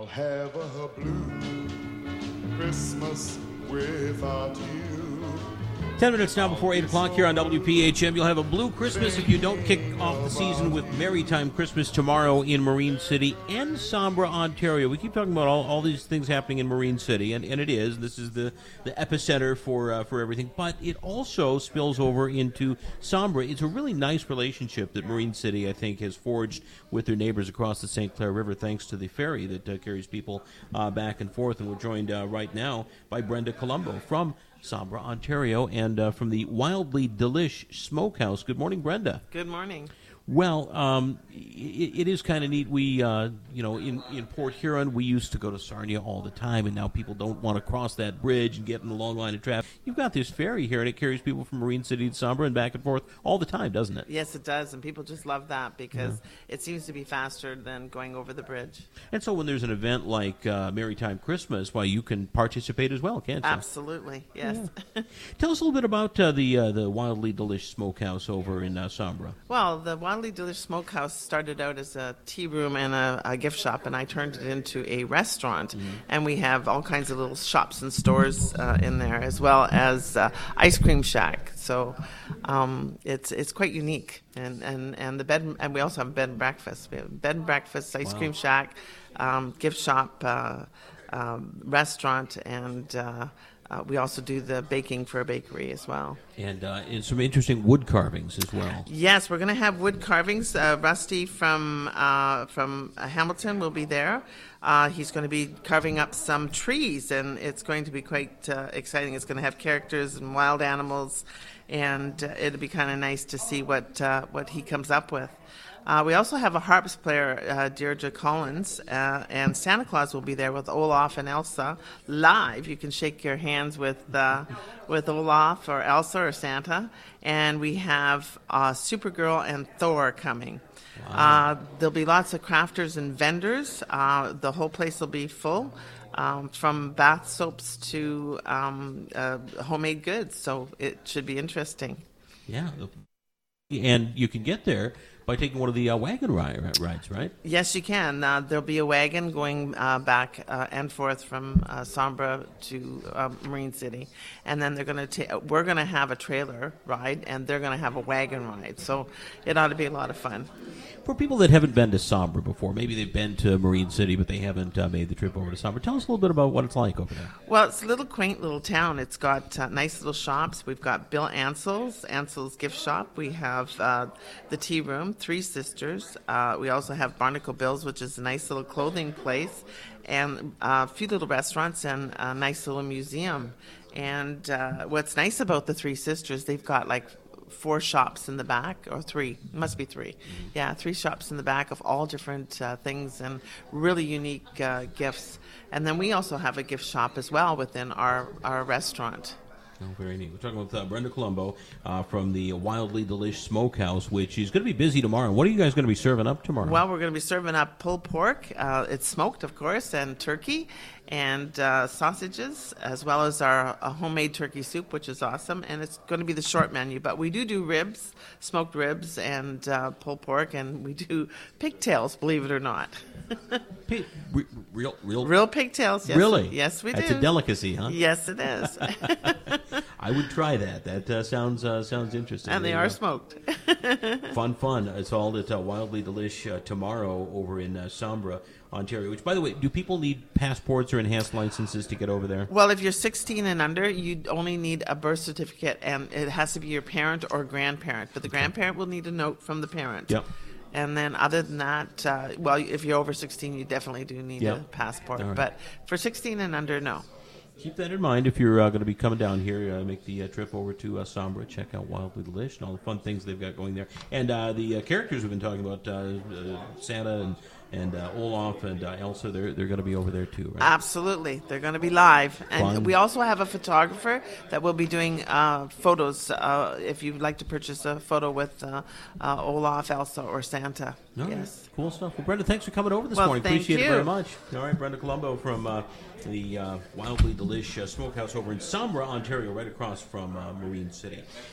have a blue Christmas without you. 10 minutes now before 8 o'clock here on WPHM. You'll have a blue Christmas if you don't kick off the season with Maritime Christmas tomorrow in Marine City and Sombra, Ontario. We keep talking about all these things happening in Marine City, and it is. This is the epicenter for everything. But it also spills over into Sombra. It's a really nice relationship that Marine City, I think, has forged with their neighbors across the St. Clair River, thanks to the ferry that carries people back and forth. And we're joined right now by Brenda Colombo from Sombra, Ontario, and from the Wildly Delish Smokehouse. Good morning, Brenda. Good morning. Well, it is kind of neat. We, in Port Huron, we used to go to Sarnia all the time, and now people don't want to cross that bridge and get in the long line of traffic. You've got this ferry here, and it carries people from Marine City to Sombra and back and forth all the time, doesn't it? Yes, it does, and people just love that because it seems to be faster than going over the bridge. And so when there's an event like Maritime Christmas, you can participate as well, can't you? Absolutely, yes. Yeah. Tell us a little bit about the Wildly Delish Smokehouse over in Sombra. Well, the Wildly Delish Smokehouse started out as a tea room and a gift shop, and I turned it into a restaurant. Mm-hmm. And we have all kinds of little shops and stores in there, as well as ice cream shack. So it's quite unique. And the bed, and we also have bed and breakfast. We have bed and breakfast, ice cream shack, gift shop, restaurant, and we also do the baking for a bakery as well. And some interesting wood carvings as well. Yes, we're going to have wood carvings. Rusty from Hamilton will be there. He's going to be carving up some trees, and it's going to be quite exciting. It's going to have characters and wild animals, and it'll be kind of nice to see what he comes up with. We also have a harps player, Deirdre Collins, and Santa Claus will be there with Olaf and Elsa live. You can shake your hands with Olaf or Elsa or Santa. And we have Supergirl and Thor coming. Wow. There'll be lots of crafters and vendors. The whole place will be full, from bath soaps to homemade goods. So it should be interesting. Yeah. And you can get there by taking one of the wagon rides, right? Yes, you can. There'll be a wagon going back and forth from Sombra to Marine City, and then we're going to have a trailer ride, and they're going to have a wagon ride. So it ought to be a lot of fun. For people that haven't been to Sombra before, maybe they've been to Marine City, but they haven't made the trip over to Sombra. Tell us a little bit about what it's like over there. Well, it's a little quaint little town. It's got nice little shops. We've got Bill Ansel's gift shop. We have the tea room, Three Sisters. We also have Barnacle Bill's, which is a nice little clothing place, and a few little restaurants and a nice little museum. And what's nice about the Three Sisters, they've got like 4 shops in the back, or 3, it must be 3. Mm-hmm. Yeah, 3 shops in the back of all different things and really unique gifts. And then we also have a gift shop as well within our restaurant. Oh, very neat. We're talking with Brenda Colombo from the Wildly Delish Smokehouse, which is going to be busy tomorrow. What are you guys going to be serving up tomorrow? Well, we're going to be serving up pulled pork. It's smoked, of course, and turkey and sausages, as well as our homemade turkey soup, which is awesome. And it's going to be the short menu. But we do ribs, smoked ribs, and pulled pork, and we do pigtails, believe it or not. Real pigtails, yes. Really? Yes, we do. That's a delicacy, huh? Yes, it is. I would try that. That sounds interesting. And they are smoked. Fun. It's all at Wildly Delish tomorrow over in Sombra, Ontario. Which, by the way, do people need passports or enhanced licenses to get over there? Well, if you're 16 and under, you only need a birth certificate, and it has to be your parent or grandparent. But the grandparent will need a note from the parent. Yep. And then other than that, if you're over 16, you definitely do need a passport. Right. But for 16 and under, no. Keep that in mind if you're going to be coming down here. Make the trip over to Sombra. Check out Wildly Delish and all the fun things they've got going there. And the characters we've been talking about, Santa and Olaf and Elsa, they're going to be over there too, right? Absolutely. They're going to be live. And Fun. We also have a photographer that will be doing photos if you'd like to purchase a photo with Olaf, Elsa, or Santa. All yes. Right. Cool stuff. Well, Brenda, thanks for coming over this morning. Appreciate it very much. All right, Brenda Colombo from the Wildly Delish Smokehouse over in Sombra, Ontario, right across from Marine City.